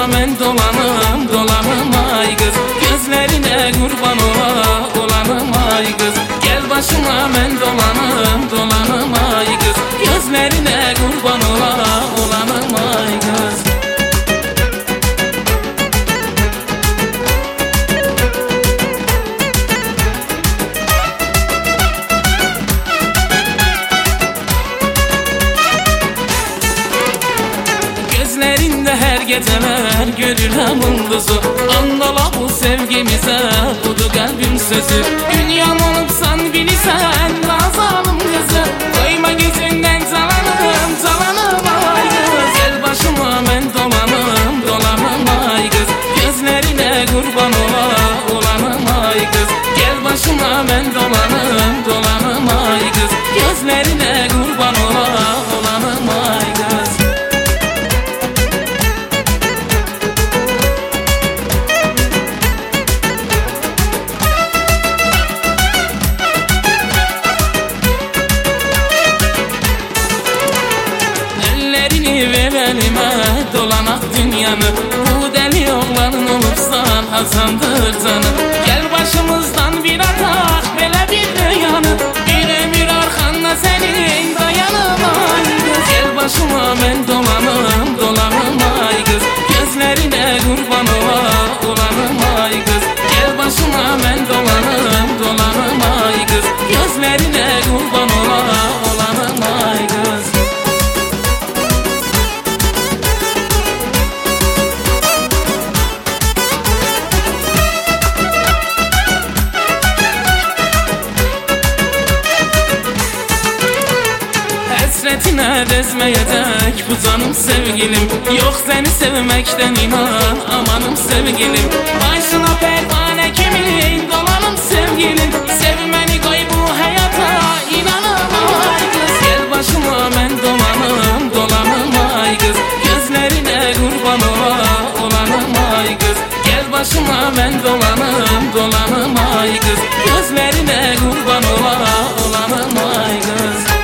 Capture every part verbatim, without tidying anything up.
başıma ben dolanım dolanım ay kız, gözlerine kurban ola olanım ay kız. Gel başıma ben dolanım dolanım ay kız, gözlerine kurban ola olanım ay kız. Gözlerinde her geceler görürəm ulduzu, anlala bu sevgimize budu kalbim sözü. Dünyam olubsan bilirsən lazalım kızı, koyma gözünden calanım calanım ay kız. Gel başıma ben dolanım dolanım ay kız, gözlerine kurban ola olanım ay kız. Gel başıma ben dolanım dolanım ay kız, gözlerine kurban ola olanım ay kız. Verelime dolanak dünyanı, bu deli oğlanın olursan Hasandır canı. Gel başımızdan bir atak belə bir dünyanı, bir ömür arkanda senin dayanım ay kız. Gel başıma ben dolanım dolanım ay kız, gözlerine kurban ola olanım ay kız. Gel başıma ben dolanım dolanım ay kız, gözlerine kurban ola olanım ay kız. Hasretine dezmeyecek bu canım sevgilim, yok seni sevmekten inan amanım sevgilim. Başına pervane kimin dolanım sevgilim, sevmeni koy bu hayata inanım ay kız. Gel başıma ben dolanım dolanım ay kız, gözlerine kurban ola olanım ay kız. Gel başıma ben dolanım dolanım ay kız, gözlerine kurban ola olanım ay kız.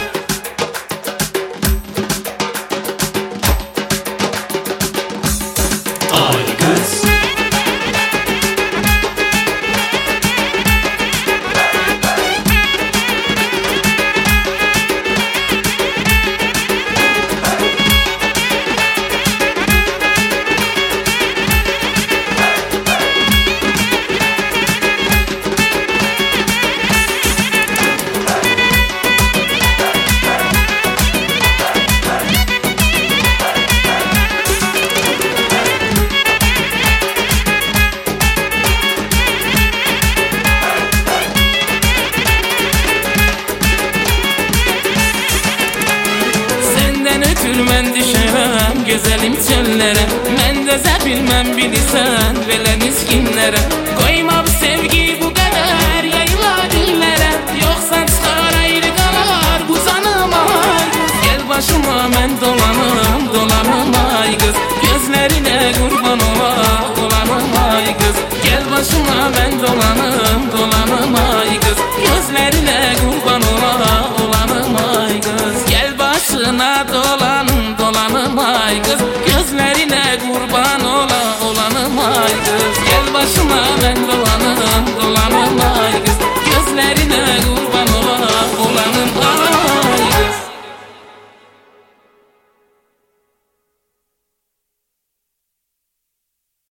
Ben düşərəm gözəlim çöllərə, mən dözə bilməm bilirsən belə miskinlərə. Qoyma bu sevgi bu qədər yayıla dillərə, yoxsa çıxar ayrı qalar bu canım ay kız. Gel başıma mən dolanım dolanım ay kız, gözlərine kurban ola olanım ay kız. Gel başıma ben dolanım dolanım ay kız, gözlərine kurban ola olanım ay kız. Gel başına dolanım dolanım ay kız, gözlerin